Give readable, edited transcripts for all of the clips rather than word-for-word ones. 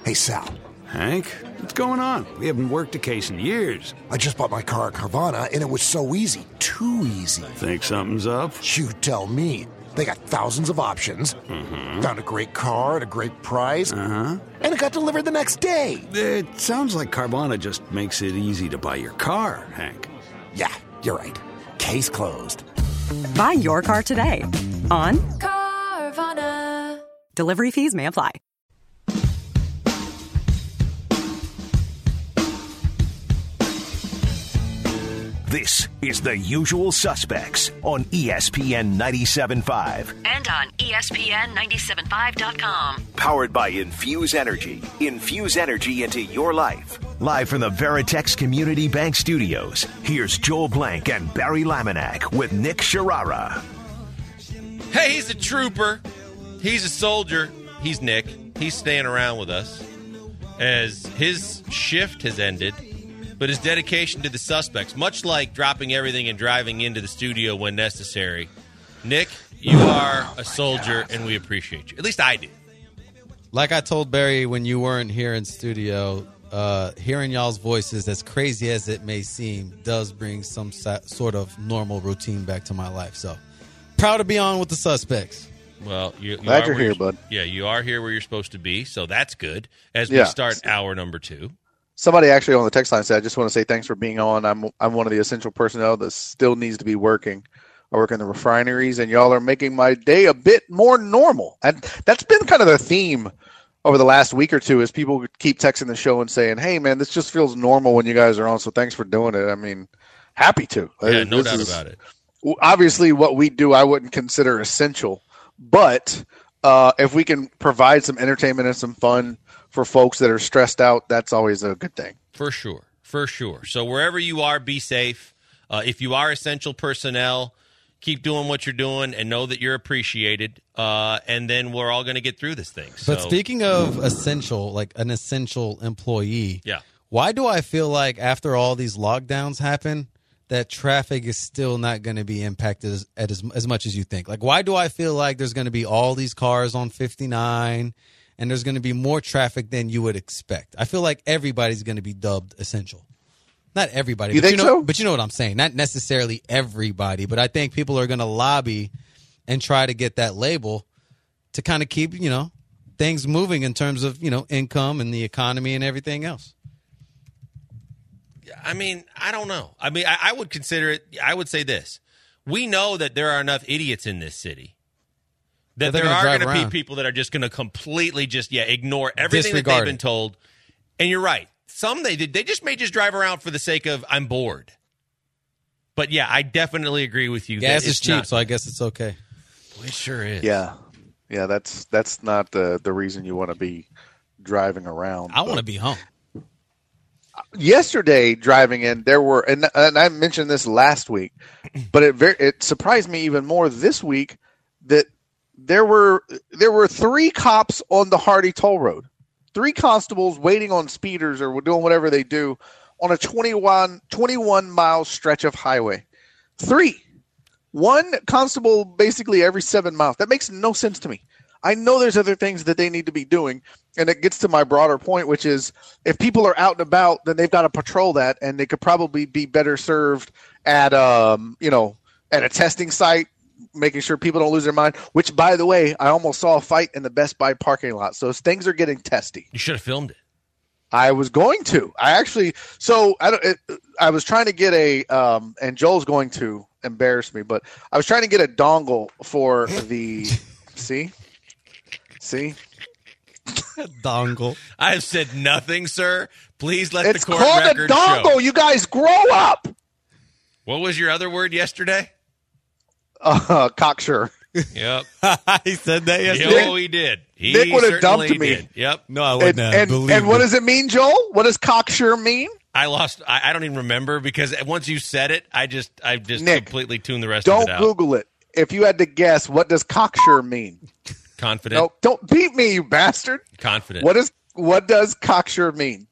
Hey, Sal. Hank, what's going on? We haven't worked a case in years. I just bought my car at Carvana, and it was so easy. Too easy. Think something's up? You tell me. They got thousands of options. Mm-hmm. Found a great car at a great price. Uh-huh. And it got delivered the next day. It sounds like Carvana just makes it easy to buy your car, Hank. Yeah, you're right. Case closed. Buy your car today on Carvana. Delivery fees may apply. This is The Usual Suspects on ESPN 97.5. And on ESPN975.com. Powered by Infuse Energy. Infuse energy into your life. Live from the Veritex Community Bank Studios, here's Joel Blank and Barry Laminack with Nick Sharara. Hey, he's a trooper. He's a soldier. He's Nick. He's staying around with us as his shift has ended. But his dedication to the suspects, much like dropping everything and driving into the studio when necessary. Nick, you are a soldier, and we appreciate you. At least I do. Like I told Barry when you weren't here in studio, hearing y'all's voices, as crazy as it may seem, does bring some sort of normal routine back to my life. So, proud to be on with the suspects. Well, glad you're here, bud. Yeah, you are here where you're supposed to be, so that's good. As we start hour number 2. Somebody actually on the text line said, I just want to say thanks for being on. I'm one of the essential personnel that still needs to be working. I work in the refineries, and y'all are making my day a bit more normal. And that's been kind of the theme over the last week or two is people keep texting the show and saying, hey, man, this just feels normal when you guys are on, so thanks for doing it. I mean, happy to. Yeah, no doubt about it. Obviously, what we do I wouldn't consider essential. But if we can provide some entertainment and some fun for folks that are stressed out, that's always a good thing. For sure. So wherever you are, be safe. If you are essential personnel, keep doing what you're doing and know that you're appreciated. And then we're all going to get through this thing. But speaking of essential, like an essential employee, yeah. Why do I feel like after all these lockdowns happen, that traffic is still not going to be impacted as much as you think? Like, why do I feel like there's going to be all these cars on 59 and there's going to be more traffic than you would expect? I feel like everybody's going to be dubbed essential. Not everybody. You think so? But you know what I'm saying. Not necessarily everybody, but I think people are going to lobby and try to get that label to kind of keep, things moving in terms of, income and the economy and everything else. I mean, I don't know. I mean, I would consider it, I would say this. We know that there are enough idiots in this city that there are going to be people that are just going to completely ignore everything that they've been told. And you're right. Some they just may just drive around for the sake of I'm bored. But yeah, I definitely agree with you. Gas is cheap, so I guess it's okay. Boy, it sure is. Yeah, that's not the reason you want to be driving around. I want to be home. Yesterday, driving in, there were, and I mentioned this last week, but it surprised me even more this week that there were 3 cops on the Hardy Toll Road, 3 constables waiting on speeders or doing whatever they do on a 21 mile stretch of highway. 3, 1 constable basically every 7 miles. That makes no sense to me. I know there's other things that they need to be doing, and it gets to my broader point, which is if people are out and about, then they've got to patrol that, and they could probably be better served at at a testing site, making sure people don't lose their mind. Which, by the way, I almost saw a fight in the Best Buy parking lot, so things are getting testy. You should have filmed it. I was going to. I was trying to get and Joel's going to embarrass me, but I was trying to get a dongle for the See? Dongle. I have said nothing, sir. Please let it's the court called record a dongle. show. You guys grow up. What was your other word yesterday? Cocksure. Yep. He said that yesterday? Oh, he did. Nick would have dumped me. Did. Yep. No, I wouldn't have. And what does it mean, Joel? What does cocksure mean? I lost. I don't even remember because once you said it, I just Nick, completely tuned the rest of it out. Don't Google it. If you had to guess, what does cocksure mean? Confident. No, don't beat me, you bastard. Confident. What does cocksure mean?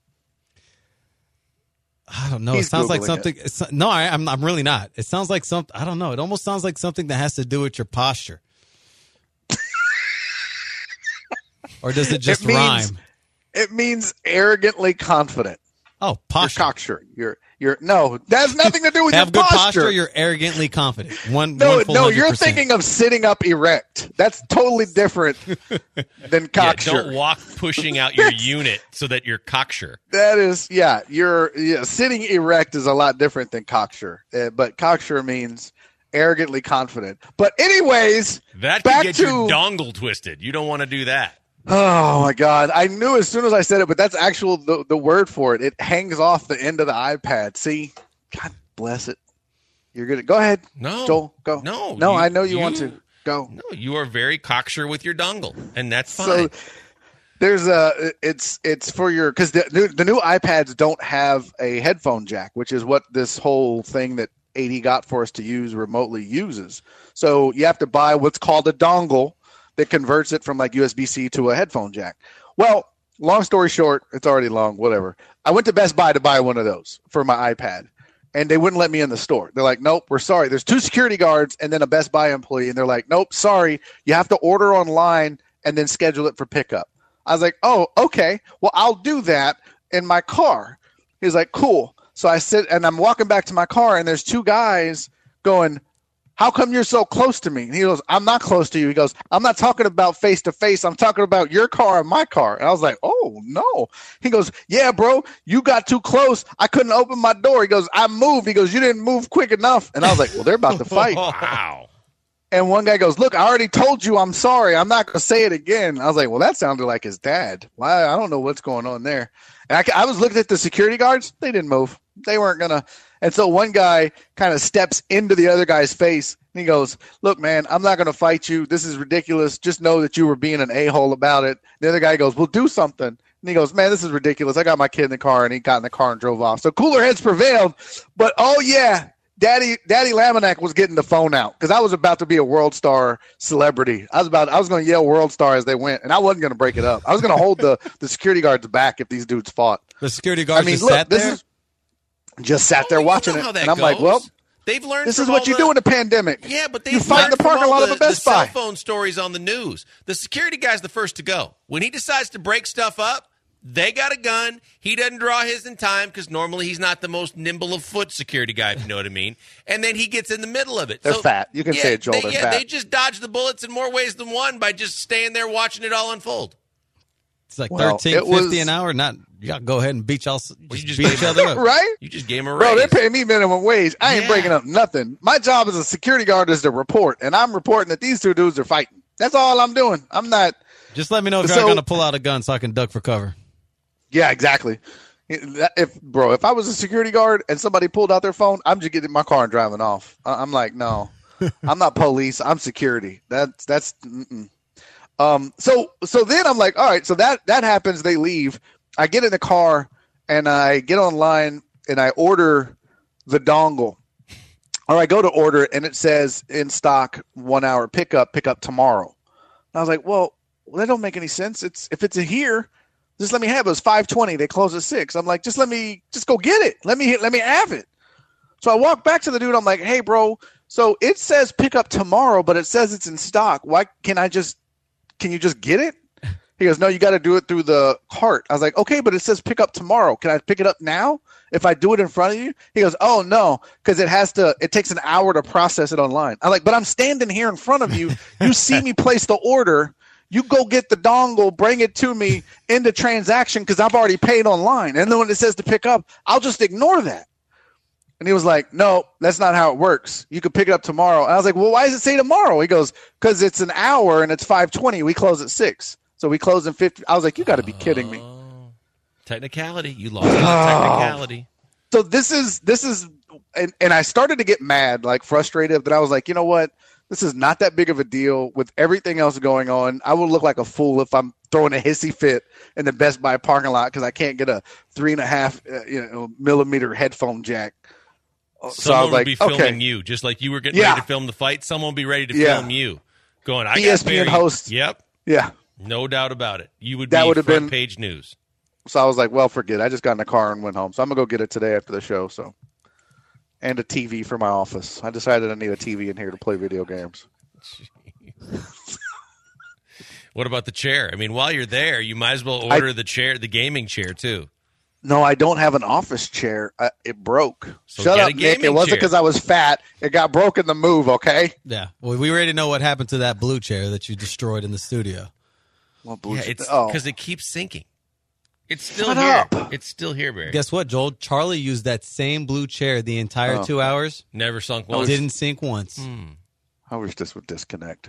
I don't know. He's it sounds like Googling something. No, I'm really not. It sounds like something. I don't know. It almost sounds like something that has to do with your posture. Or does it just rhyme? It means arrogantly confident. Oh, posture. You're cocksure. No, that has nothing to do with Have your good posture. You're arrogantly confident. No, you're thinking of sitting up erect. That's totally different than cocksure. Yeah, don't walk pushing out your unit so that you're cocksure. That is, sitting erect is a lot different than cocksure. But cocksure means arrogantly confident. But anyways, that could get your dongle twisted. You don't want to do that. Oh my God! I knew as soon as I said it, but that's actual the word for it. It hangs off the end of the iPad. See, God bless it. You're gonna go ahead. No, Joel, go. No, I know you want to go. No, you are very cocksure with your dongle, and that's fine. So there's it's for your because the new iPads don't have a headphone jack, which is what this whole thing that AD got for us to use remotely uses. So you have to buy what's called a dongle that converts it from like USB-C to a headphone jack. Well, long story short, it's already long, whatever. I went to Best Buy to buy one of those for my iPad, and they wouldn't let me in the store. They're like, nope, we're sorry. There's 2 security guards and then a Best Buy employee, and they're like, nope, sorry. You have to order online and then schedule it for pickup. I was like, oh, okay. Well, I'll do that in my car. He's like, cool. So I sit, and I'm walking back to my car, and there's 2 guys going, how come you're so close to me? And he goes, I'm not close to you. He goes, I'm not talking about face to face. I'm talking about your car and my car. And I was like, oh, no. He goes, yeah, bro, you got too close. I couldn't open my door. He goes, I moved. He goes, you didn't move quick enough. And I was like, well, they're about to fight. Wow. And one guy goes, look, I already told you I'm sorry. I'm not going to say it again. I was like, well, that sounded like his dad. Why? I don't know what's going on there. And I was looking at the security guards. They didn't move. They weren't going to. And so one guy kind of steps into the other guy's face, and he goes, look, man, I'm not going to fight you. This is ridiculous. Just know that you were being an a-hole about it. The other guy goes, well, do something. And he goes, man, this is ridiculous. I got my kid in the car, and he got in the car and drove off. So cooler heads prevailed. But, oh, yeah, Daddy Laminack was getting the phone out because I was about to be a World Star celebrity. I was going to yell World Star as they went, and I wasn't going to break it up. I was going to hold the security guards back if these dudes fought. The security guards sat there? Just sat there watching it, and I'm like, well, they've learned. This is what you do in a pandemic. Yeah, but you fight in the parking lot of a Best Buy. Cell phone stories on the news. The security guy's the first to go. When he decides to break stuff up, they got a gun. He doesn't draw his in time because normally he's not the most nimble of foot security guy, if you know what I mean. And then he gets in the middle of it. They're fat. You can say it, Joel. They're fat. They just dodge the bullets in more ways than one by just staying there watching it all unfold. It's like $13.50 an hour. Not y'all go ahead and beat each other up, right? You just gave him a raise. Bro, they're paying me minimum wage. I ain't breaking up nothing. My job as a security guard is to report, and I'm reporting that these 2 dudes are fighting. That's all I'm doing. I'm not. Just let me know if you're going to pull out a gun so I can duck for cover. Yeah, exactly. If I was a security guard and somebody pulled out their phone, I'm just getting in my car and driving off. I'm like, no, I'm not police. I'm security. That's. Mm-mm. So then I'm like, all right, so that happens. They leave. I get in the car and I get online and I order the dongle, or I go to order it and it says in stock 1 hour pickup tomorrow. And I was like, well, that don't make any sense. If it's here, just let me have it. It was 5:20. They close at 6. I'm like, just go get it. Let me have it. So I walk back to the dude. I'm like, hey, bro. So it says pick up tomorrow, but it says it's in stock. Why can you just get it? He goes, no, you got to do it through the cart. I was like, okay, but it says pick up tomorrow. Can I pick it up now if I do it in front of you? He goes, oh, no, because it takes an hour to process it online. I'm like, but I'm standing here in front of you. You see me place the order. You go get the dongle, bring it to me in the transaction because I've already paid online. And then when it says to pick up, I'll just ignore that. And he was like, no, that's not how it works. You could pick it up tomorrow. And I was like, well, why does it say tomorrow? He goes, because it's an hour and it's 5:20. We close at 6. So we close in 50. I was like, you got to be kidding me. Technicality. You lost technicality. So this is, and I started to get mad, like frustrated. But I was like, you know what? This is not that big of a deal with everything else going on. I will look like a fool if I'm throwing a hissy fit in the Best Buy parking lot because I can't get a 3.5 millimeter headphone jack. Someone would be filming you, just like you were getting ready to film the fight. Someone would be ready to film you, going, "I got ESPN host." Yep. Yeah. No doubt about it. You would be front page news. So I was like, "Well, forget it. I just got in the car and went home. So I'm gonna go get it today after the show." So, and a TV for my office. I decided I need a TV in here to play video games. What about the chair? I mean, while you're there, you might as well order the gaming chair too. No, I don't have an office chair. It broke. So Shut up, Nick. It wasn't because I was fat. It got broke in the move, okay? Yeah. Well, we already know what happened to that blue chair that you destroyed in the studio. Well, blue chair. It's because it keeps sinking. It's still here. It's still here, Barry. Guess what, Joel? Charlie used that same blue chair the entire 2 hours. Never sunk once. Didn't sink once. I wish this would disconnect.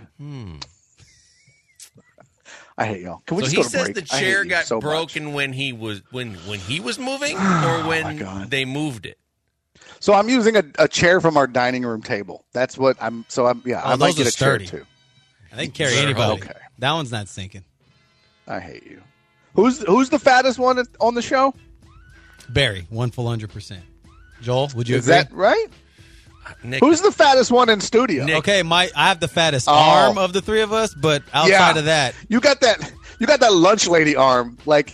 I hate y'all. Can we so just he go to says break? the chair got so broken much. when he was moving, or when they moved it. So I'm using a chair from our dining room table. That's what I'm. So I'm. Yeah, I might get a chair too. I think carry anybody. Okay. That one's not sinking. I hate you. Who's the fattest one on the show? Barry, 100%. Joel, would you Is agree? that right? Nick, Who's the fattest one in studio? Nick. Okay, I have the fattest arm of the three of us, but outside of that, you got that lunch lady arm, like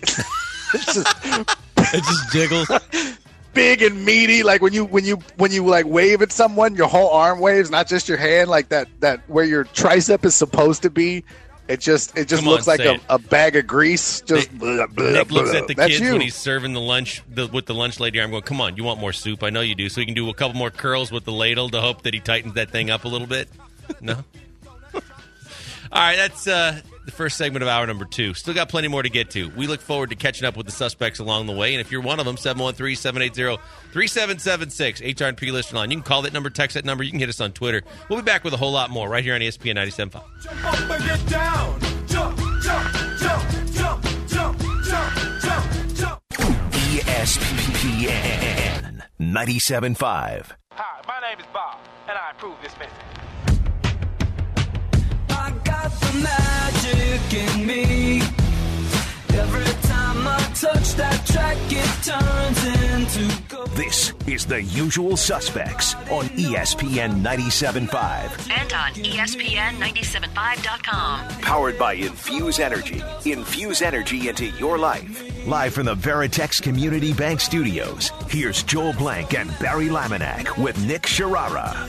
it just jiggles. Big and meaty, like when you like wave at someone, your whole arm waves, not just your hand, like that where your tricep is supposed to be. It just looks like a bag of grease. Just Nick looks at the That's kids you. when he's serving the lunch with the lunch lady arm going, come on, you want more soup? I know you do. So he can do a couple more curls with the ladle to hope that he tightens that thing up a little bit. No? All right, that's the first segment of hour number 2. Still got plenty more to get to. We look forward to catching up with the suspects along the way. And if you're one of them, 713-780-3776, HR&P listener line. You can call that number, text that number. You can hit us on Twitter. We'll be back with a whole lot more right here on ESPN 97.5. Jump up and get down. Jump, jump, jump, jump, jump, jump, jump, jump. ESPN 97.5. Hi, my name is Bob, and I approve this message. I got the magic in me. Every time I touch that track, it turns into gold. This is The Usual Suspects on ESPN 97.5. And on ESPN975.com. Powered by Infuse Energy. Infuse energy into your life. Live from the Veritex Community Bank Studios, here's Joel Blank and Barry Laminack with Nick Sharara.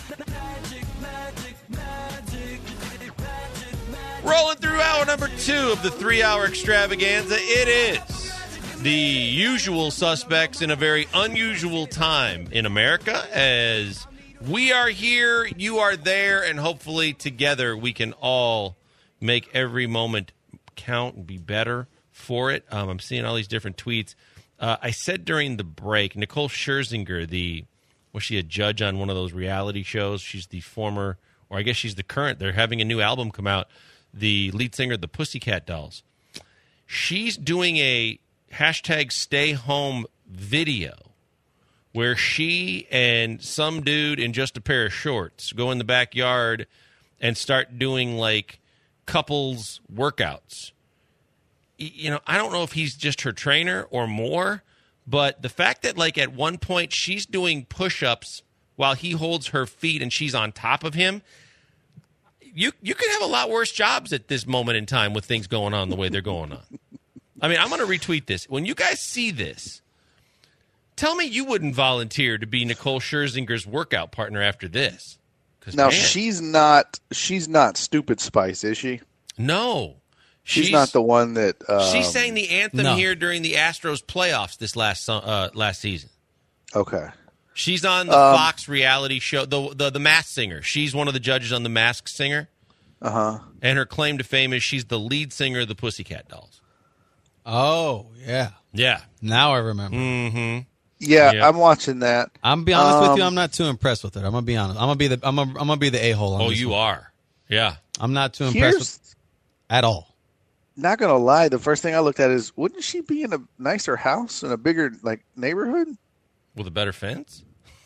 Rolling through hour number 2 of the 3-hour extravaganza. It is the usual suspects in a very unusual time in America, as we are here, you are there, and hopefully together we can all make every moment count and be better for it. I'm seeing all these different tweets. I said during the break, Nicole Scherzinger, was she a judge on one of those reality shows? She's the former, or I guess she's the current. They're having a new album come out. The lead singer of the Pussycat Dolls. She's doing a #StayHome video where she and some dude in just a pair of shorts go in the backyard and start doing like couples workouts. You know, I don't know if he's just her trainer or more, but the fact that like at one point she's doing push-ups while he holds her feet and she's on top of him. You could have a lot worse jobs at this moment in time with things going on the way they're going on. I mean, I'm going to retweet this. When you guys see this, tell me you wouldn't volunteer to be Nicole Scherzinger's workout partner after this. Now, she's not Stupid Spice, is she? No. She's not the one that... she sang the anthem here during the Astros playoffs this last season. Okay. She's on the Fox reality show, the Masked Singer. She's one of the judges on the Masked Singer. Uh-huh. And her claim to fame is she's the lead singer of the Pussycat Dolls. Oh, yeah. Yeah. Now I remember. Mm-hmm. Yeah, Yep. I'm watching that. I'm be honest with you, I'm not too impressed with it. I'm gonna be honest. I'm gonna be the a-hole on this you one. are. Yeah. I'm not too impressed with at all. Not gonna lie, the first thing I looked at is, wouldn't she be in a nicer house in a bigger neighborhood? With a better fence?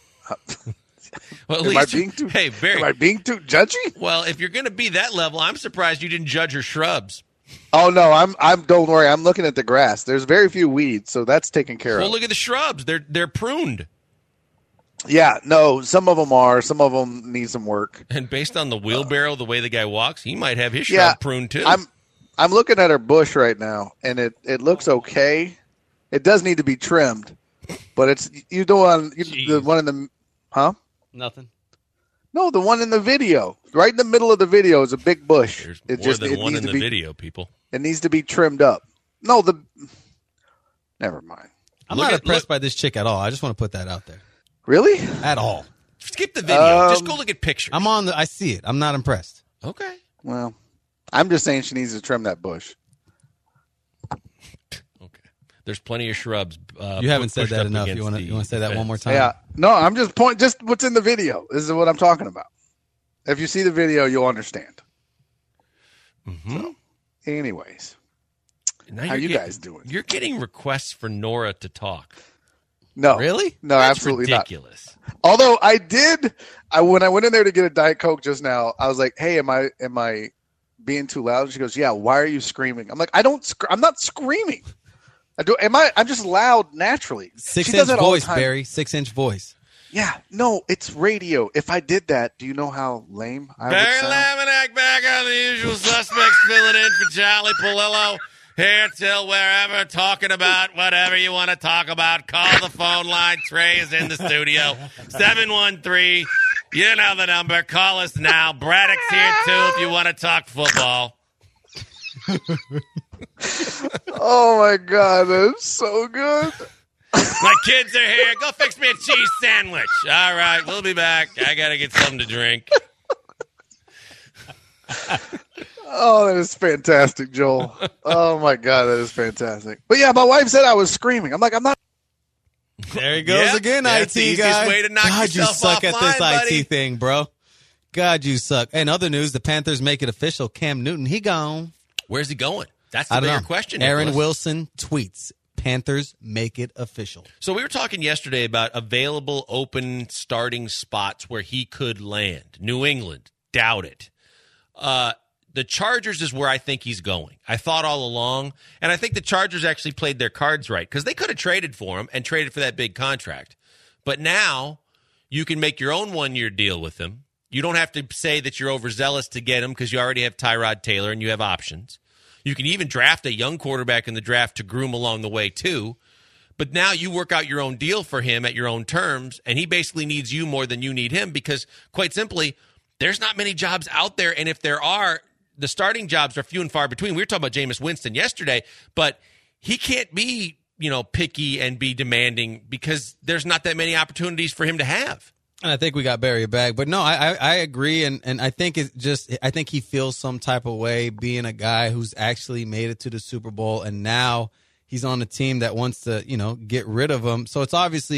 Well, at Am least I being too, hey, Barry, am I being too judgy? Well, if you're going to be that level, I'm surprised you didn't judge her shrubs. Oh no, I'm. Don't worry, I'm looking at the grass. There's very few weeds, so that's taken care of. Well, look at the shrubs; they're pruned. Yeah, no, some of them are. Some of them need some work. And based on the wheelbarrow, the way the guy walks, he might have his shrub pruned too. I'm looking at her bush right now, and it looks okay. It does need to be trimmed, but it's the one in the Nothing. No, the one in the video. right in the middle of the video is a big bush. There's more than one in the video, people. It needs to be trimmed up. No, never mind. I'm not impressed by this chick at all. I just want to put that out there. Really? At all. Skip the video. Just go look at pictures. I see it. I'm not impressed. Okay. Well, I'm just saying she needs to trim that bush. Okay. There's plenty of shrubs. You haven't said that enough. You want to say that one more time? Yeah. No, I'm just just what's in the video. This is what I'm talking about. If you see the video, you'll understand. Mm-hmm. So, anyways, now how you guys doing? You're getting requests for Nora to talk. No. Really? No, That's absolutely ridiculous. not. Although when I went in there to get a Diet Coke just now, I was like, "Hey, am I being too loud?" And she goes, "Yeah, why are you screaming?" I'm like, I'm not screaming. I'm just loud naturally. 6-inch voice, Barry. 6-inch voice. Yeah, no, it's radio. If I did that, do you know how lame I would Barry sound? Laminack back on the usual suspects, filling in for Charlie Palillo. Here till wherever, talking about whatever you want to talk about. Call the phone line. Trey is in the studio. 713. You know the number. Call us now. Braddock's here, too, if you want to talk football. Oh, my God. That's so good. My kids are here. Go fix me a cheese sandwich. All right, we'll be back. I got to get something to drink. Oh, that is fantastic, Joel. Oh, my God, that is fantastic. But, yeah, my wife said I was screaming. I'm like, I'm not. There he goes again, IT the guy. way to knock God, you yourself suck at this buddy. IT thing, bro. God, you suck. And other news, the Panthers make it official. Cam Newton, he gone. Where's he going? That's the bigger question. Aaron Nicholas. Wilson tweets, Panthers make it official. So we were talking yesterday about available open starting spots where he could land. New England, doubt it. The Chargers is where I think he's going. I thought all along, and I think the Chargers actually played their cards right because they could have traded for him and traded for that big contract. But now you can make your own one-year deal with him. You don't have to say that you're overzealous to get him because you already have Tyrod Taylor and you have options. You can even draft a young quarterback in the draft to groom along the way, too. But now you work out your own deal for him at your own terms, and he basically needs you more than you need him because, quite simply, there's not many jobs out there, and if there are, the starting jobs are few and far between. We were talking about Jameis Winston yesterday, but he can't be, picky and be demanding because there's not that many opportunities for him to have. And I think we got Barry back. But no, I agree, and I think I think he feels some type of way being a guy who's actually made it to the Super Bowl, and now he's on a team that wants to, get rid of him. So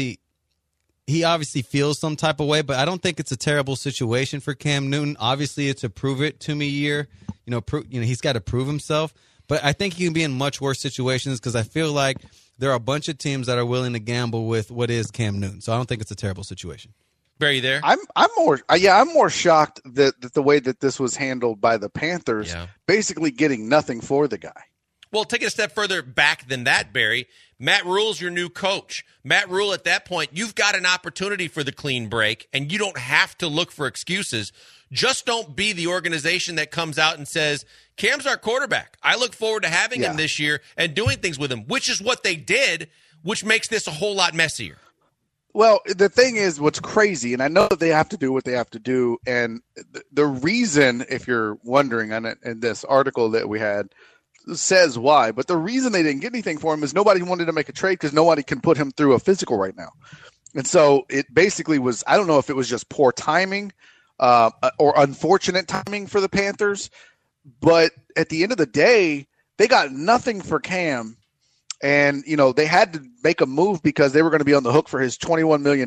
he obviously feels some type of way, but I don't think it's a terrible situation for Cam Newton. Obviously, it's a prove it to me year. He's got to prove himself. But I think he can be in much worse situations because I feel like there are a bunch of teams that are willing to gamble with what is Cam Newton. So I don't think it's a terrible situation. Barry, there? I'm more shocked that the way that this was handled by the Panthers, basically getting nothing for the guy. Well, take it a step further back than that, Barry. Matt Rule's your new coach. Matt Rule, at that point, you've got an opportunity for the clean break, and you don't have to look for excuses. Just don't be the organization that comes out and says, Cam's our quarterback. I look forward to having him this year and doing things with him, which is what they did, which makes this a whole lot messier. Well, the thing is, what's crazy, and I know that they have to do what they have to do, and the reason, if you're wondering, on it, in this article that we had, says why, but the reason they didn't get anything for him is nobody wanted to make a trade because nobody can put him through a physical right now. And so it basically was, I don't know if it was just poor timing or unfortunate timing for the Panthers, but at the end of the day, they got nothing for Cam. And, they had to make a move because they were going to be on the hook for his $21 million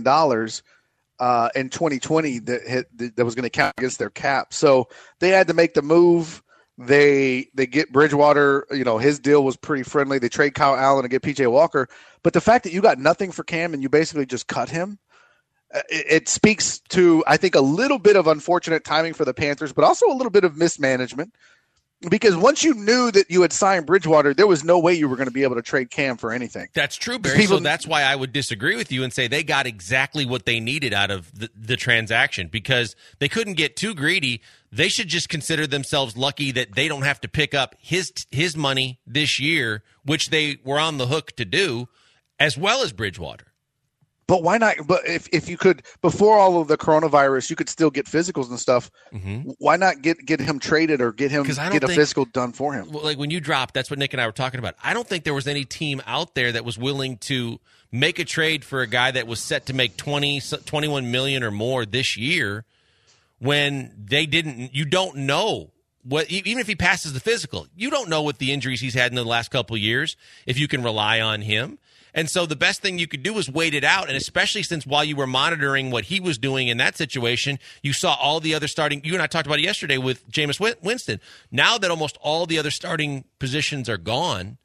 in 2020 that was going to count against their cap. So they had to make the move. They get Bridgewater, his deal was pretty friendly. They trade Kyle Allen and get PJ Walker. But the fact that you got nothing for Cam and you basically just cut him, it speaks to, I think, a little bit of unfortunate timing for the Panthers, but also a little bit of mismanagement. Because once you knew that you had signed Bridgewater, there was no way you were going to be able to trade Cam for anything. That's true, Barry. So that's why I would disagree with you and say they got exactly what they needed out of the transaction because they couldn't get too greedy. They should just consider themselves lucky that they don't have to pick up his money this year, which they were on the hook to do, as well as Bridgewater. But why not? But if you could, before all of the coronavirus, you could still get physicals and stuff. Mm-hmm. Why not get him traded or get a physical done for him? Well, like when you dropped, that's what Nick and I were talking about. I don't think there was any team out there that was willing to make a trade for a guy that was set to make $21 million or more this year when they didn't. You don't know what, even if he passes the physical, you don't know what the injuries he's had in the last couple of years, if you can rely on him. And so the best thing you could do is wait it out, and especially since while you were monitoring what he was doing in that situation, you saw all the other starting – you and I talked about it yesterday with Jameis Winston. Now that almost all the other starting positions are gone,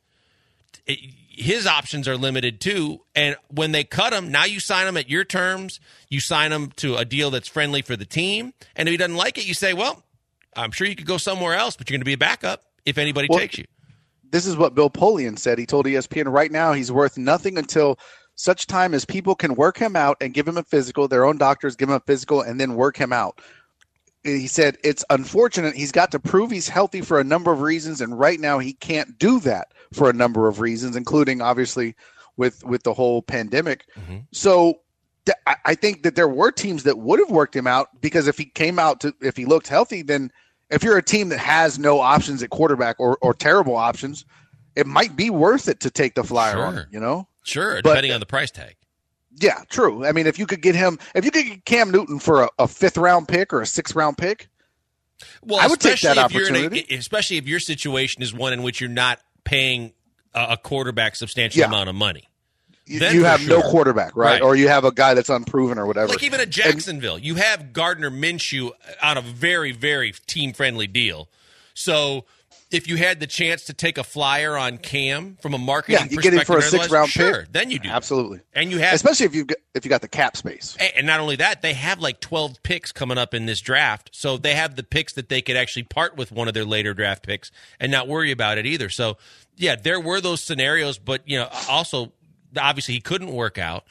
his options are limited too. And when they cut him, now you sign him at your terms. You sign him to a deal that's friendly for the team. And if he doesn't like it, you say, well, I'm sure you could go somewhere else, but you're going to be a backup if anybody takes you. This is what Bill Polian said. He told ESPN right now he's worth nothing until such time as people can work him out and give him a physical, their own doctors give him a physical, and then work him out. He said it's unfortunate. He's got to prove he's healthy for a number of reasons, and right now he can't do that for a number of reasons, including obviously with the whole pandemic. Mm-hmm. So I think that there were teams that would have worked him out, because if he looked healthy, then if you're a team that has no options at quarterback or terrible options, it might be worth it to take the flyer on, you know? Sure, depending on the price tag. Yeah, true. I mean, if you could get Cam Newton for a 5th-round pick or a 6th-round pick, well, I would take that opportunity. Especially if your situation is one in which you're not paying a quarterback substantial amount of money. You have no quarterback, right? Or you have a guy that's unproven or whatever. Like even at Jacksonville, you have Gardner Minshew on a very, very team-friendly deal. So if you had the chance to take a flyer on Cam from a marketing perspective, get him for a 6th-round pick. Then you do. Absolutely. And you have, especially if you got the cap space. And not only that, they have like 12 picks coming up in this draft. So they have the picks that they could actually part with one of their later draft picks and not worry about it either. So, yeah, there were those scenarios, but, you know, also – obviously, he couldn't work out.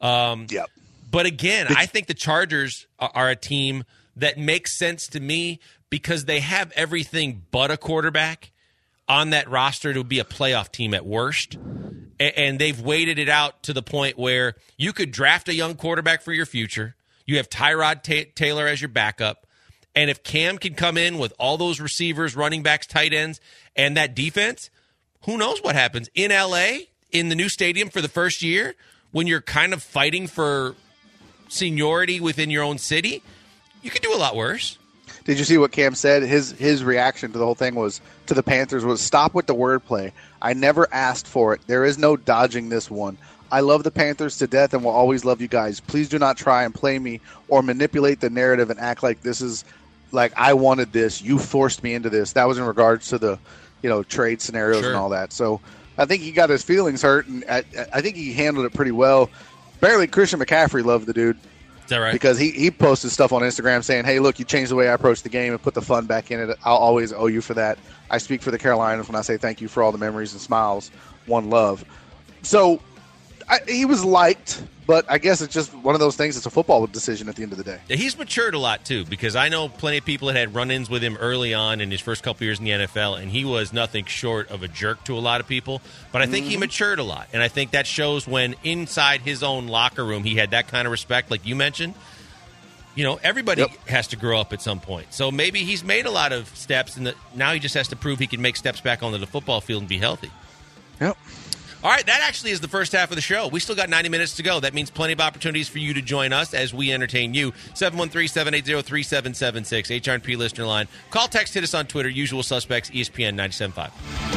But again, I think the Chargers are a team that makes sense to me because they have everything but a quarterback on that roster to be a playoff team at worst. And they've waited it out to the point where you could draft a young quarterback for your future. You have Tyrod Taylor as your backup. And if Cam can come in with all those receivers, running backs, tight ends, and that defense, who knows what happens in L.A., in the new stadium for the first year, when you're kind of fighting for seniority within your own city, you could do a lot worse. Did you see what Cam said? His reaction to the whole thing to the Panthers was, stop with the wordplay. I never asked for it. There is no dodging this one. I love the Panthers to death and will always love you guys. Please do not try and play me or manipulate the narrative and act like this is like I wanted this. You forced me into this. That was in regards to the, trade scenarios and all that. So I think he got his feelings hurt, and I think he handled it pretty well. Apparently, Christian McCaffrey loved the dude. Is that right? Because he posted stuff on Instagram saying, hey, look, you changed the way I approach the game and put the fun back in it. I'll always owe you for that. I speak for the Carolinas when I say thank you for all the memories and smiles. One love. So he was liked, but I guess it's just one of those things. It's a football decision at the end of the day. Yeah, he's matured a lot, too, because I know plenty of people that had run-ins with him early on in his first couple years in the NFL, and he was nothing short of a jerk to a lot of people. But I think he matured a lot, and I think that shows when inside his own locker room he had that kind of respect, like you mentioned. Everybody has to grow up at some point. So maybe he's made a lot of steps, and now he just has to prove he can make steps back onto the football field and be healthy. Yep. All right, that actually is the first half of the show. We still got 90 minutes to go. That means plenty of opportunities for you to join us as we entertain you. 713-780-3776, HRP listener line. Call, text, hit us on Twitter. Usual suspects, ESPN 97.5.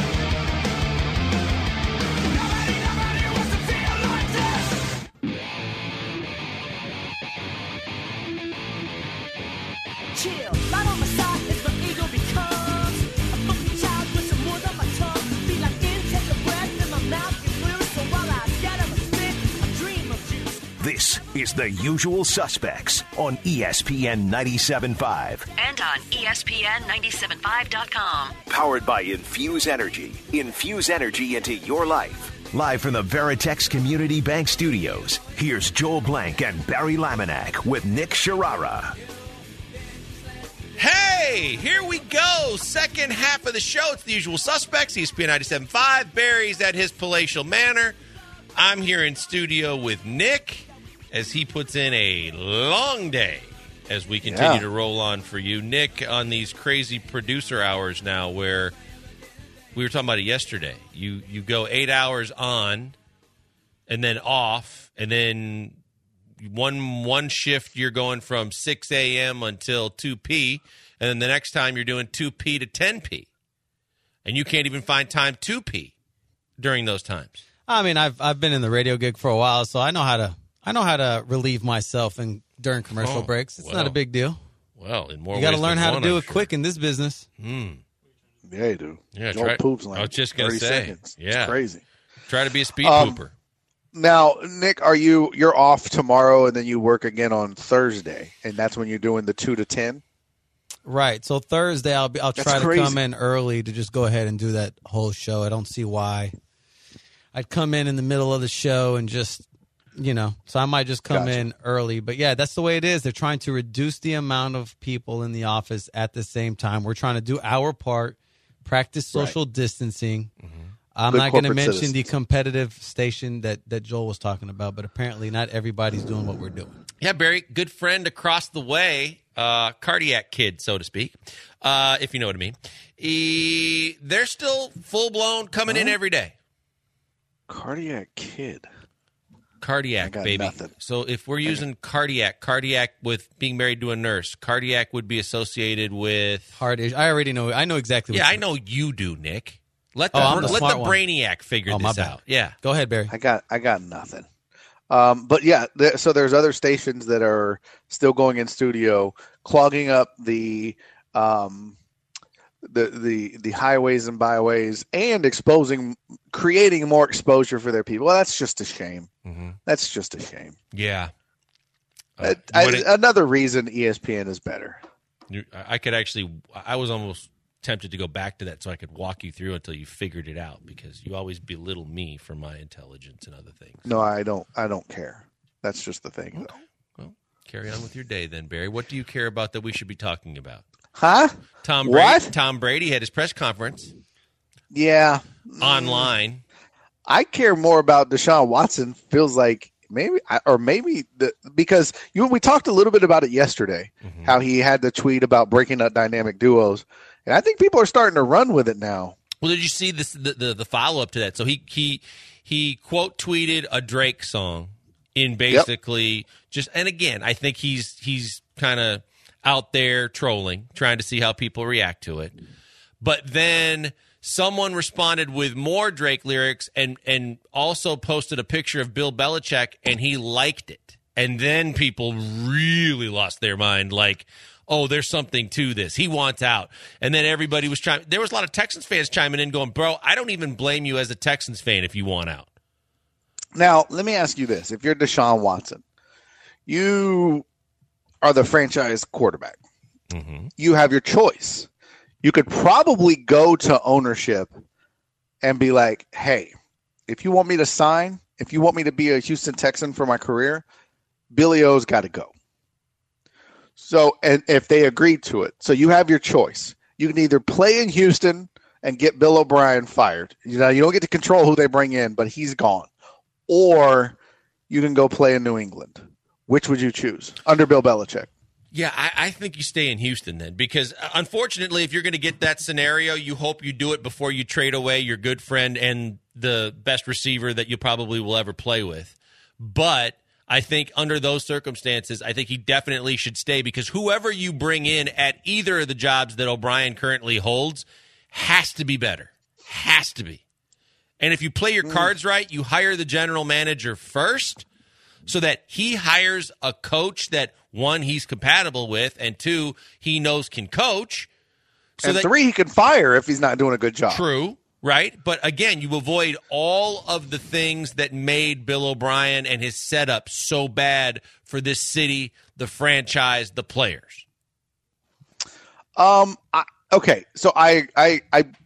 Chill, right on my side is my ego becomes a funky child with some more than my tongue. Feel like take a breath in my mouth, get blue, so while I scatter my spit, I dream of juice. This is The Usual Suspects on ESPN 97.5. And on ESPN975.com. Powered by Infuse Energy. Infuse energy into your life. Live from the Veritex Community Bank Studios, here's Joel Blank and Barry Laminack with Nick Sharara. Hey, here we go. Second half of the show. It's The Usual Suspects, ESPN 97.5. Barry's at his palatial manor. I'm here in studio with Nick. as he puts in a long day as we continue to roll on for you. Nick, on these crazy producer hours now where we were talking about it yesterday. You go 8 hours on and then off, and then one shift you're going from 6 a.m. until 2 p., and then the next time you're doing 2 p. to 10 p., and you can't even find time 2 p. during those times. I mean, I've been in the radio gig for a while, so I know how to relieve myself during commercial breaks. It's not a big deal. Well, in more you got to learn how to do it sure. quick in this business. Yeah, you do. Yeah, Joel poops like I was just going to say. Seconds. Yeah, it's crazy. Try to be a speed pooper. Now, Nick, you're off tomorrow, and then you work again on Thursday, and that's when you're doing the 2 to 10. Right. So Thursday, I'll try to come in early to just go ahead and do that whole show. I don't see why I'd come in the middle of the show and just, so I might just come in early. But yeah, that's the way it is. They're trying to reduce the amount of people in the office at the same time. We're trying to do our part, practice social distancing. Mm-hmm. I'm not going to mention the competitive station that Joel was talking about, but apparently not everybody's doing what we're doing. Yeah, Barry, good friend across the way, cardiac kid, so to speak, if you know what I mean. They're still full-blown coming in every day. Cardiac kid. Cardiac, baby. Nothing. So if we're using cardiac with being married to a nurse, cardiac would be associated with heart issue. I already know. I know exactly. Yeah, I know you do, Nick. Let the brainiac figure this out. Yeah, go ahead, Barry. I got nothing. But yeah, so there's other stations that are still going in studio, clogging up the highways and byways, and creating more exposure for their people. Well, that's just a shame. Mm-hmm. That's just a shame. Yeah. Another reason ESPN is better. I was almost tempted to go back to that so I could walk you through until you figured it out, because you always belittle me for my intelligence and other things. No, I don't care. That's just the thing. Okay. Well, carry on with your day then, Barry. What do you care about that we should be talking about? Huh? Tom Brady had his press conference. Yeah. Online. I care more about Deshaun Watson. Feels like because we talked a little bit about it yesterday, how he had the tweet about breaking up dynamic duos. And I think people are starting to run with it now. Well, did you see this the follow up to that? So he quote tweeted a Drake song in basically and again, I think he's kind of out there trolling, trying to see how people react to it. But then someone responded with more Drake lyrics and also posted a picture of Bill Belichick, and he liked it. And then people really lost their mind, like, oh, there's something to this. He wants out. And then everybody was there was a lot of Texans fans chiming in going, bro, I don't even blame you as a Texans fan if you want out. Now, let me ask you this. If you're Deshaun Watson, you are the franchise quarterback. Mm-hmm. You have your choice. You could probably go to ownership and be like, hey, if you want me to sign, if you want me to be a Houston Texan for my career, Billy O's got to go. So, and if they agreed to it, so you have your choice. You can either play in Houston and get Bill O'Brien fired. You don't get to control who they bring in, but he's gone. Or you can go play in New England. Which would you choose under Bill Belichick? Yeah, I think you stay in Houston then, because unfortunately, if you're going to get that scenario, you hope you do it before you trade away your good friend and the best receiver that you probably will ever play with. But I think under those circumstances, I think he definitely should stay, because whoever you bring in at either of the jobs that O'Brien currently holds has to be better. Has to be. And if you play your cards right, you hire the general manager first so that he hires a coach that, one, he's compatible with, and two, he knows can coach. And three, he can fire if he's not doing a good job. True. Right? But again, you avoid all of the things that made Bill O'Brien and his setup so bad for this city, the franchise, the players. Okay. So I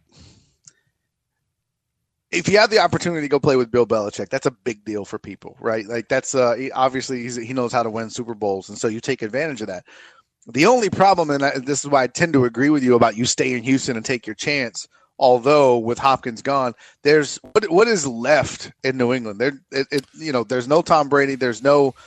if you have the opportunity to go play with Bill Belichick, that's a big deal for people, right? Like that's obviously he knows how to win Super Bowls, and so you take advantage of that. The only problem, and this is why I tend to agree with you about you stay in Houston and take your chance. Although with Hopkins gone, there's what is left in New England. There's no Tom Brady. There's no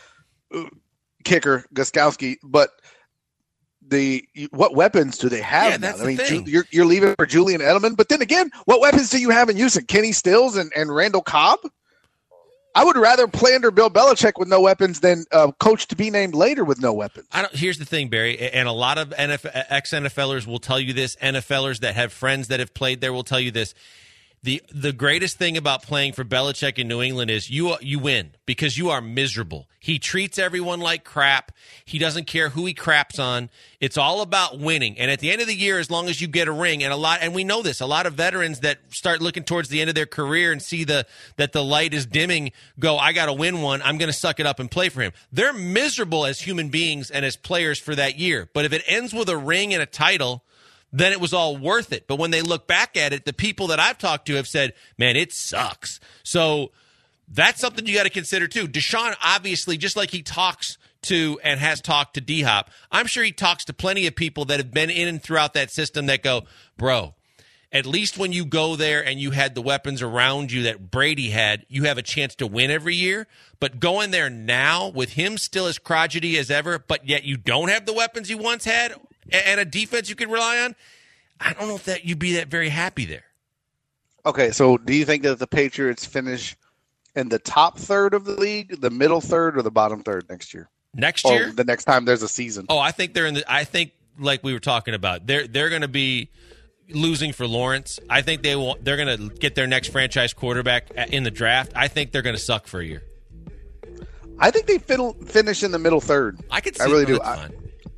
kicker Gostkowski, but what weapons do they have? Yeah, that's now? the thing. You're leaving for Julian Edelman, but then again, what weapons do you have in Houston? Kenny Stills and Randall Cobb? I would rather play under Bill Belichick with no weapons than coach to be named later with no weapons. Here's the thing, Barry, and a lot of ex-NFLers will tell you this. NFLers that have friends that have played there will tell you this. The greatest thing about playing for Belichick in New England is you win because you are miserable. He treats everyone like crap. He doesn't care who he craps on. It's all about winning. And at the end of the year, as long as you get a ring, and we know this, a lot of veterans that start looking towards the end of their career and see that the light is dimming, go, I got to win one. I'm going to suck it up and play for him. They're miserable as human beings and as players for that year. But if it ends with a ring and a title, then it was all worth it. But when they look back at it, the people that I've talked to have said, man, it sucks. So that's something you got to consider too. Deshaun, obviously, just like he talks to and has talked to D-Hop, I'm sure he talks to plenty of people that have been in and throughout that system that go, bro, at least when you go there and you had the weapons around you that Brady had, you have a chance to win every year. But going there now with him still as crotchety as ever, but yet you don't have the weapons you once had and a defense you can rely on, I don't know if that you'd be that very happy there. Okay, so do you think that the Patriots finish in the top third of the league, the middle third, or the bottom third next year? Next year? Or the next time there's a season? Oh, I think I think like we were talking about, they're going to be losing for Lawrence. I think they're going to get their next franchise quarterback in the draft. I think they're going to suck for a year. I think they finish in the middle third. I could see I really do. Fine.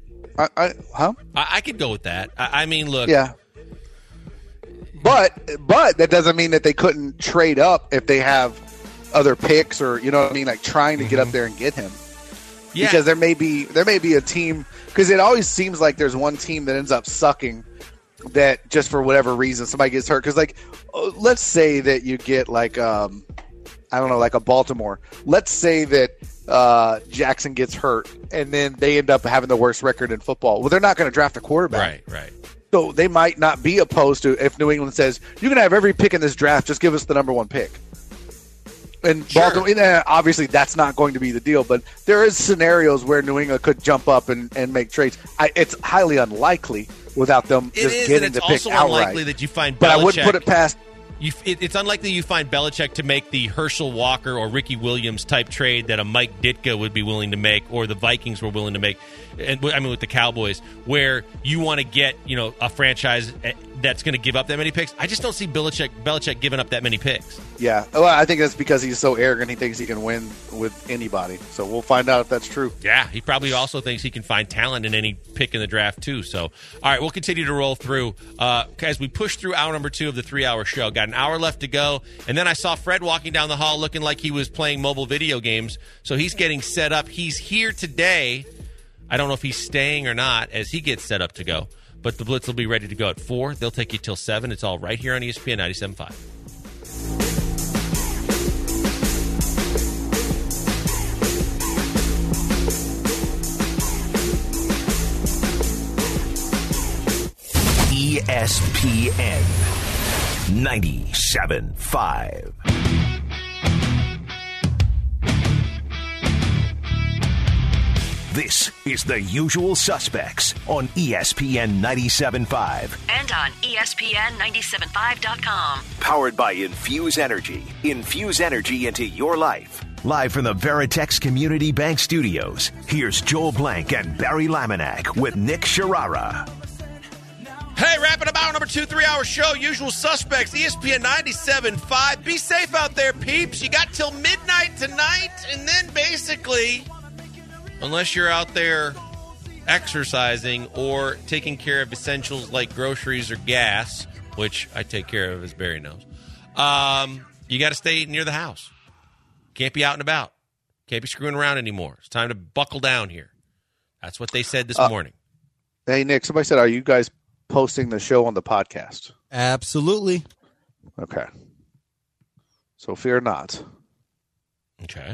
I could go with that. I mean, look. Yeah. But that doesn't mean that they couldn't trade up if they have other picks or, you know what I mean, like trying to get up there and get him. Yeah. Because there may be a team, because it always seems like there's one team that ends up sucking that just for whatever reason somebody gets hurt. Because, like, let's say that you get like I don't know, like a Baltimore. Let's say that Jackson gets hurt, and then they end up having the worst record in football. Well, they're not going to draft a quarterback. Right. So they might not be opposed to if New England says, you can have every pick in this draft, just give us the number one pick. And sure. Baltimore, obviously that's not going to be the deal, but there is scenarios where New England could jump up and make trades. It's highly unlikely without them just getting the pick outright. It's also unlikely that you find Belichick. But I wouldn't put it past. It's unlikely you find Belichick to make the Herschel Walker or Ricky Williams type trade that a Mike Ditka would be willing to make or the Vikings were willing to make. And I mean, with the Cowboys, where you want to get, a franchise that's going to give up that many picks. I just don't see Belichick giving up that many picks. Yeah. Well, I think that's because he's so arrogant. He thinks he can win with anybody. So we'll find out if that's true. Yeah. He probably also thinks he can find talent in any pick in the draft, too. So, all right, we'll continue to roll through as we push through hour number 2 of the 3-hour show. Got an hour left to go. And then I saw Fred walking down the hall looking like he was playing mobile video games. So he's getting set up. He's here today. I don't know if he's staying or not as he gets set up to go. But the Blitz will be ready to go at 4. They'll take you till 7. It's all right here on ESPN 97.5. ESPN 97.5. This is The Usual Suspects on ESPN 97.5. And on ESPN975.com. Powered by Infuse Energy. Infuse energy into your life. Live from the Veritex Community Bank Studios, here's Joel Blank and Barry Laminack with Nick Sharara. Hey, wrapping up hour number 2, 3-hour show. Usual Suspects, ESPN 97.5. Be safe out there, peeps. You got till midnight tonight, and then basically, unless you're out there exercising or taking care of essentials like groceries or gas, which I take care of, as Barry knows, you got to stay near the house. Can't be out and about. Can't be screwing around anymore. It's time to buckle down here. That's what they said this morning. Hey, Nick, somebody said, are you guys posting the show on the podcast? Absolutely. Okay. So fear not. Okay.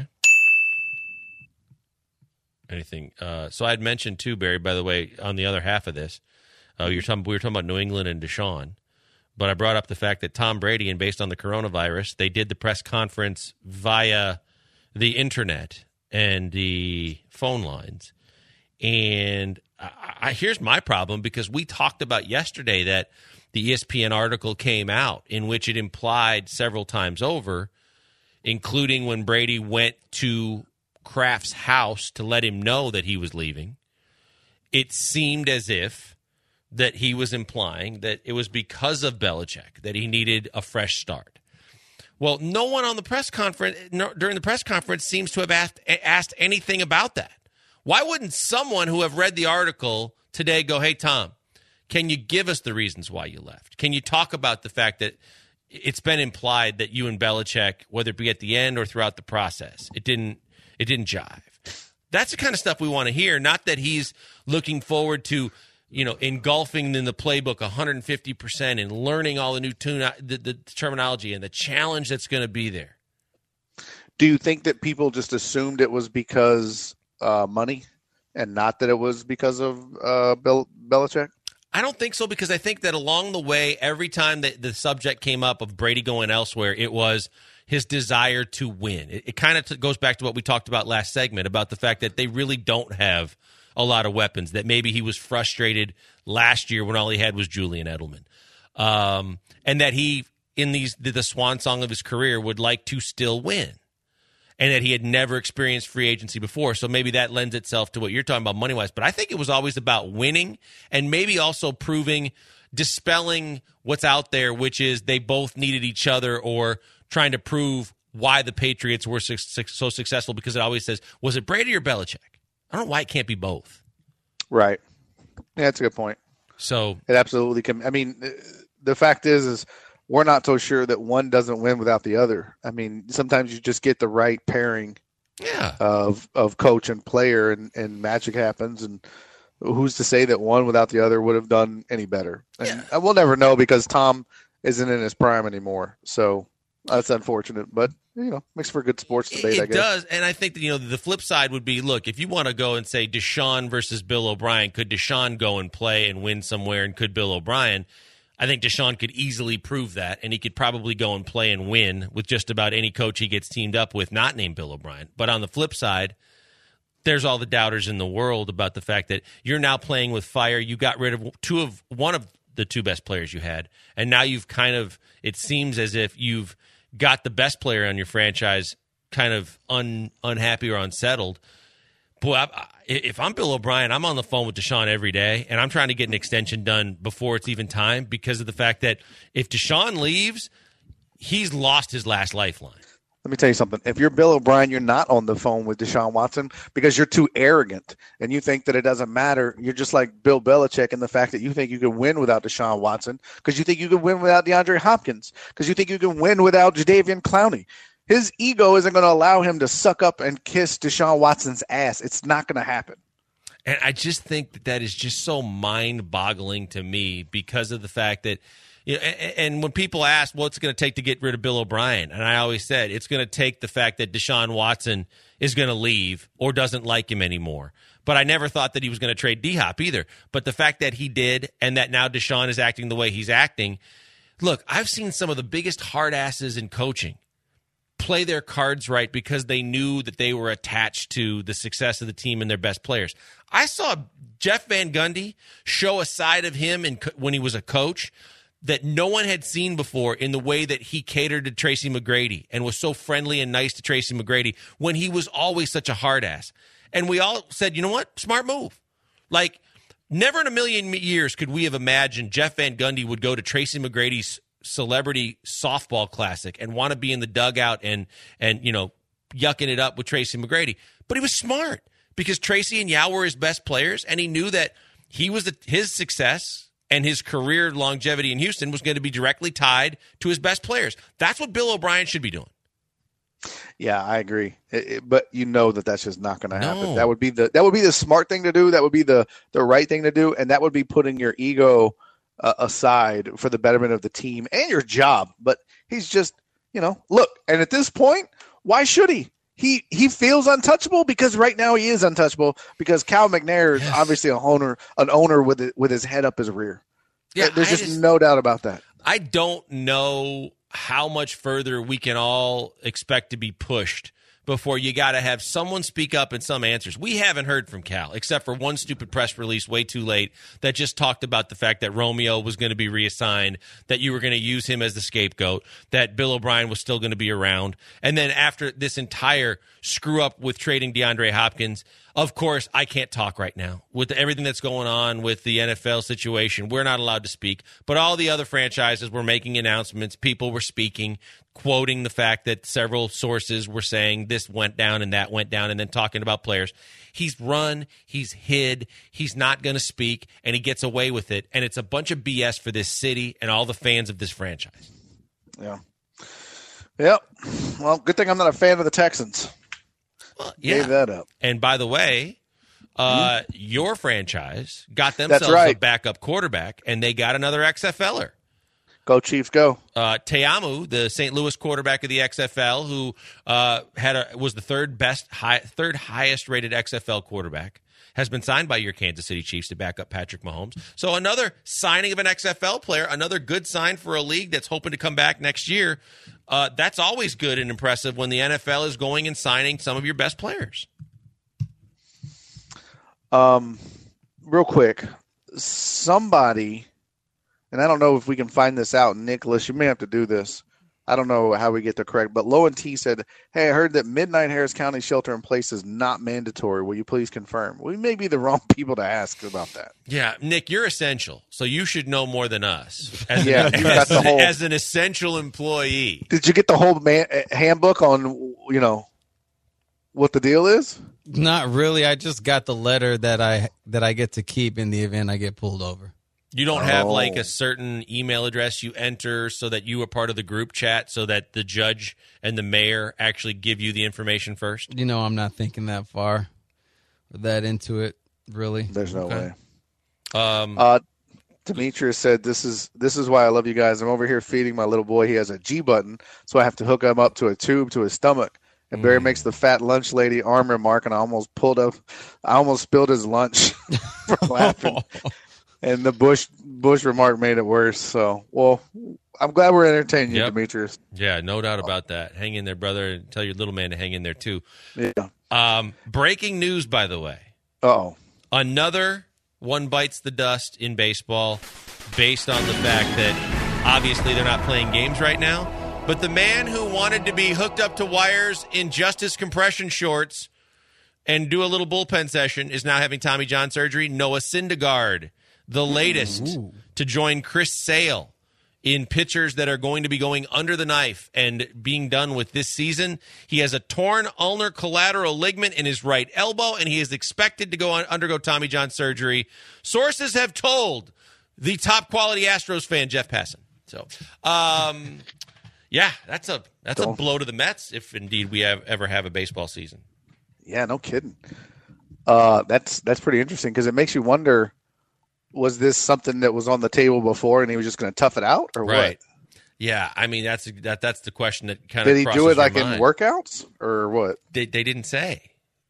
Anything? So I had mentioned too, Barry, by the way, on the other half of this, we were talking about New England and Deshaun, but I brought up the fact that Tom Brady, and based on the coronavirus, they did the press conference via the internet, and the phone lines. And here's my problem, because we talked about yesterday that the ESPN article came out in which it implied several times over, including when Brady went to Kraft's house to let him know that he was leaving. It seemed as if that he was implying that it was because of Belichick that he needed a fresh start. Well, no one on the press conference during the press conference seems to have asked anything about that. Why wouldn't someone who have read the article today go, hey, Tom, can you give us the reasons why you left? Can you talk about the fact that it's been implied that you and Belichick, whether it be at the end or throughout the process, it didn't jive? That's the kind of stuff we want to hear, not that he's looking forward to, engulfing in the playbook 150% and learning all the new the terminology and the challenge that's going to be there. Do you think that people just assumed it was because money and not that it was because of Belichick? I don't think so, because I think that along the way, every time that the subject came up of Brady going elsewhere, it was his desire to win. It kind of goes back to what we talked about last segment about the fact that they really don't have a lot of weapons, that maybe he was frustrated last year when all he had was Julian Edelman. And that he, in the swan song of his career, would like to still win. And that he had never experienced free agency before. So maybe that lends itself to what you're talking about money-wise. But I think it was always about winning and maybe also dispelling what's out there, which is they both needed each other, or trying to prove why the Patriots were so successful, because it always says, was it Brady or Belichick? I don't know why it can't be both. Right. Yeah, that's a good point. So it absolutely can. I mean, the fact is we're not so sure that one doesn't win without the other. I mean, sometimes you just get the right pairing of coach and player, and magic happens. And who's to say that one without the other would have done any better? And we'll never know, because Tom isn't in his prime anymore. So that's unfortunate, but makes for a good sports debate, I guess. It does, and I think that, the flip side would be, look, if you want to go and say Deshaun versus Bill O'Brien, could Deshaun go and play and win somewhere, and could Bill O'Brien? I think Deshaun could easily prove that, and he could probably go and play and win with just about any coach he gets teamed up with, not named Bill O'Brien. But on the flip side, there's all the doubters in the world about the fact that you're now playing with fire. You got rid of one of the two best players you had, and now you've it seems as if you've got the best player on your franchise kind of unhappy or unsettled. Boy, if I'm Bill O'Brien, I'm on the phone with Deshaun every day, and I'm trying to get an extension done before it's even time, because of the fact that if Deshaun leaves, he's lost his last lifeline. Let me tell you something. If you're Bill O'Brien, you're not on the phone with Deshaun Watson, because you're too arrogant and you think that it doesn't matter. You're just like Bill Belichick in the fact that you think you can win without Deshaun Watson, because you think you can win without DeAndre Hopkins, because you think you can win without Jadeveon Clowney. His ego isn't going to allow him to suck up and kiss Deshaun Watson's ass. It's not going to happen. And I just think that is just so mind-boggling to me, because of the fact that, and when people ask, what's it going to take to get rid of Bill O'Brien? And I always said, it's going to take the fact that Deshaun Watson is going to leave or doesn't like him anymore. But I never thought that he was going to trade D-Hop either. But the fact that he did, and that now Deshaun is acting the way he's acting, look, I've seen some of the biggest hard asses in coaching play their cards right because they knew that they were attached to the success of the team and their best players. I saw Jeff Van Gundy show a side of him when he was a coach that no one had seen before, in the way that he catered to Tracy McGrady and was so friendly and nice to Tracy McGrady when he was always such a hard ass. And we all said, you know what? Smart move. Like, never in a million years could we have imagined Jeff Van Gundy would go to Tracy McGrady's celebrity softball classic and want to be in the dugout and yucking it up with Tracy McGrady. But he was smart, because Tracy and Yao were his best players, and he knew that he was his success and his career longevity in Houston was going to be directly tied to his best players. That's what Bill O'Brien should be doing. Yeah, I agree. But that's just not going to happen. No. That would be the smart thing to do. That would be the right thing to do, and that would be putting your ego aside for the betterment of the team and your job. But he's just, look, and at this point, why should he? He feels untouchable because right now he is untouchable, because Cal McNair is obviously an owner with his head up his rear. Yeah, there's just no doubt about that. I don't know how much further we can all expect to be pushed before you got to have someone speak up and some answers. We haven't heard from Cal, except for one stupid press release way too late that just talked about the fact that Romeo was going to be reassigned, that you were going to use him as the scapegoat, that Bill O'Brien was still going to be around. And then after this entire screw-up with trading DeAndre Hopkins, of course, I can't talk right now. With everything that's going on with the NFL situation, we're not allowed to speak. But all the other franchises were making announcements. People were speaking, quoting the fact that several sources were saying this went down and that went down, and then talking about players. He's run, he's hid, he's not going to speak, and he gets away with it. And it's a bunch of BS for this city and all the fans of this franchise. Yeah. Yep. Well, good thing I'm not a fan of the Texans. Well, yeah. Gave that up. And by the way, your franchise got themselves a backup quarterback, and they got another XFLer. Go Chiefs, go. Te'amu, the St. Louis quarterback of the XFL, who was the third highest rated XFL quarterback, has been signed by your Kansas City Chiefs to back up Patrick Mahomes. So another signing of an XFL player, another good sign for a league that's hoping to come back next year. That's always good and impressive when the NFL is going and signing some of your best players. Real quick, somebody, and I don't know if we can find this out, Nicholas, you may have to do this. I don't know how we get the correct, but Low and T said, hey, I heard that midnight Harris County shelter in place is not mandatory. Will you please confirm? We may be the wrong people to ask about that. Yeah, Nick, you're essential, so you should know more than us. As an essential employee. Did you get the whole handbook on, what the deal is? Not really. I just got the letter that I get to keep in the event I get pulled over. You don't have like a certain email address you enter so that you are part of the group chat so that the judge and the mayor actually give you the information first? I'm not thinking that far or that into it, really. There's no way. Demetrius said, this is why I love you guys. I'm over here feeding my little boy. He has a G button, so I have to hook him up to a tube to his stomach. And Barry makes the fat lunch lady arm remark, and I almost spilled his lunch from laughing. And the Bush remark made it worse. So, well, I'm glad we're entertaining you, Demetrius. Yeah, no doubt about that. Hang in there, brother, and tell your little man to hang in there, too. Yeah. Breaking news, by the way. Uh-oh. Another one bites the dust in baseball based on the fact that obviously they're not playing games right now. But the man who wanted to be hooked up to wires in just his compression shorts and do a little bullpen session is now having Tommy John surgery. Noah Syndergaard, the latest to join Chris Sale in pitchers that are going to be going under the knife and being done with this season. He has a torn ulnar collateral ligament in his right elbow, and he is expected to undergo Tommy John surgery. Sources have told the top quality Astros fan, Jeff Passan. So, yeah, that's a blow to the Mets if indeed we ever have a baseball season. Yeah, no kidding. That's pretty interesting because it makes you wonder, was this something that was on the table before and he was just going to tough it out or what? Yeah, I mean that's the question that kind of did he do it like in workouts or what? They didn't say.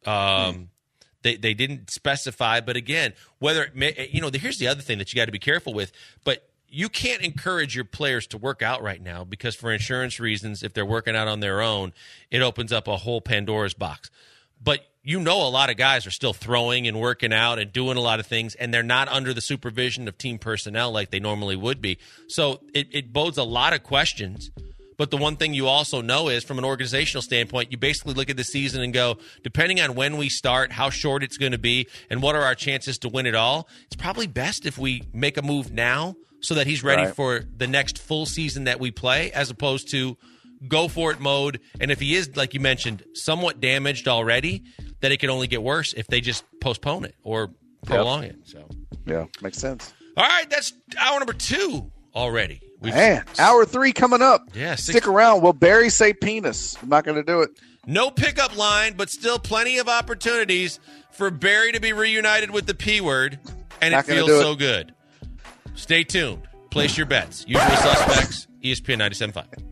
They didn't specify, but again, whether here's the other thing that you got to be careful with, but you can't encourage your players to work out right now because for insurance reasons, if they're working out on their own, it opens up a whole Pandora's box. But a lot of guys are still throwing and working out and doing a lot of things, and they're not under the supervision of team personnel like they normally would be. So it bodes a lot of questions. But the one thing you also know is from an organizational standpoint, you basically look at the season and go, depending on when we start, how short it's going to be, and what are our chances to win it all, it's probably best if we make a move now so that he's ready for the next full season that we play, as opposed to go for it mode. And if he is, like you mentioned, somewhat damaged already, that it could only get worse if they just postpone it or prolong it. So yeah, makes sense. All right, that's hour number 2 already. Hour 3 coming up. Yeah, stick around. Will Barry say penis? I'm not going to do it. No pickup line, but still plenty of opportunities for Barry to be reunited with the P word, and it feels so good. Stay tuned. Place your bets. Usual Suspects, ESPN 97.5.